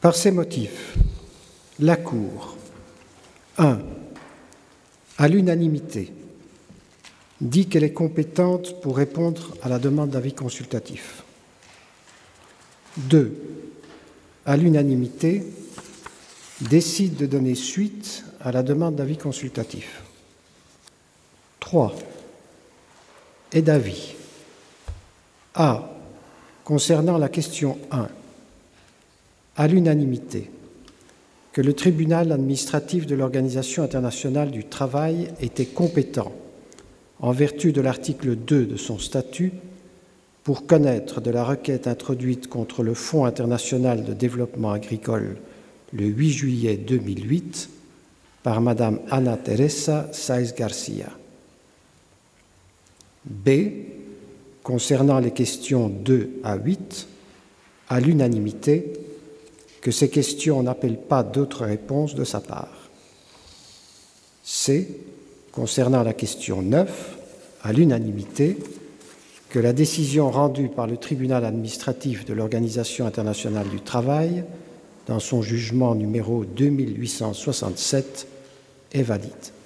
Par ces motifs, la Cour, 1. À l'unanimité, dit qu'elle est compétente pour répondre à la demande d'avis consultatif. 2. À l'unanimité, décide de donner suite à la demande d'avis consultatif. 3. Est d'avis. A. Concernant la question 1, à l'unanimité, que le tribunal administratif de l'Organisation internationale du travail était compétent, en vertu de l'article 2 de son statut, pour connaître de la requête introduite contre le Fonds international de développement agricole le 8 juillet 2008 par Madame Ana Teresa Sáez García. B. Concernant les questions 2 à 8, à l'unanimité, que ces questions n'appellent pas d'autres réponses de sa part. C. Concernant la question 9, à l'unanimité, que la décision rendue par le tribunal administratif de l'Organisation internationale du travail, dans son jugement numéro 2867, est valide.